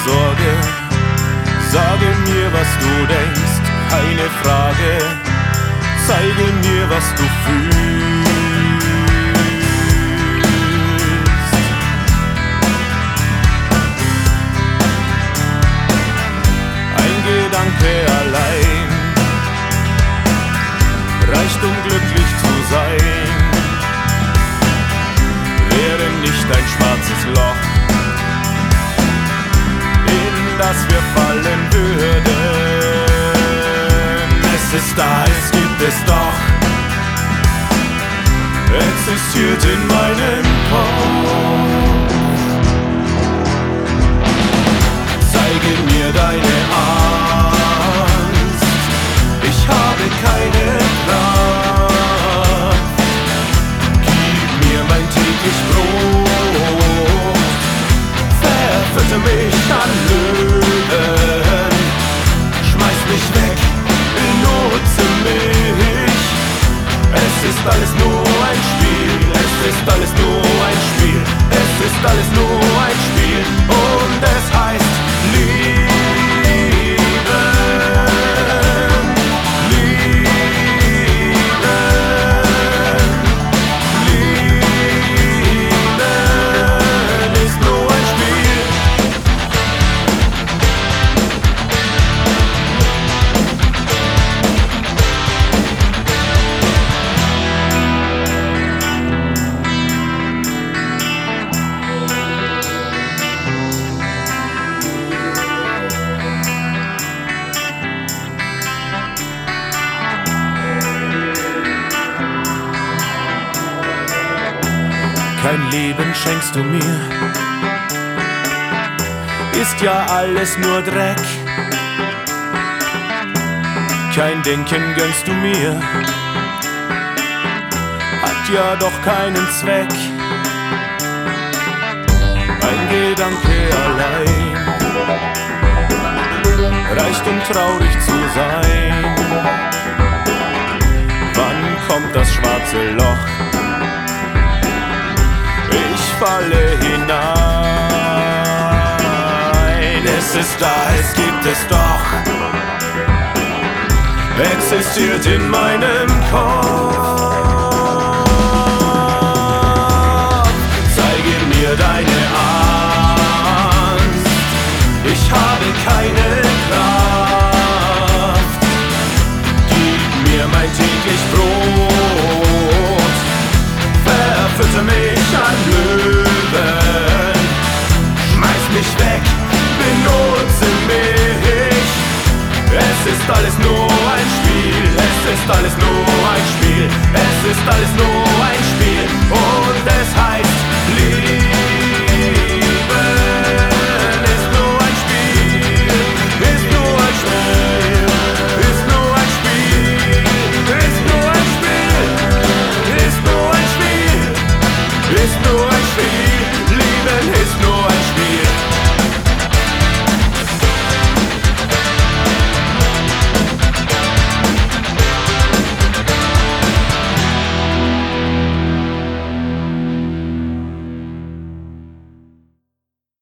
Sorge. Sage mir, was du denkst, keine Frage. Zeige mir, was du fühlst. Ein Gedanke allein reicht, um glücklich zu sein. Wäre nicht ein schwarzes Loch, in das wir fallen würden. Es ist da, es gibt es doch, existiert in meinem Kopf. Zeige mir deine Angst, ich habe keine Kraft. Gib mir mein täglich Brot, verfütter mich an Löwen, schmeiß mich weg, benutze mich. Es ist alles nur ein Spiel, es ist alles nur ein Spiel, es ist alles nur ein Spiel und es heißt Lieben, Lieben, Lieben ist nur ein Spiel. Kein Leben schenkst du mir, ist ja alles nur Dreck. Kein Denken gönnst du mir, hat ja doch keinen Zweck. Ein Gedanke allein reicht, um traurig zu sein. Wann kommt das schwarze Loch? Ich falle hinein. Es ist da, es gibt es doch, existiert in meinem Kopf. Zeige mir deine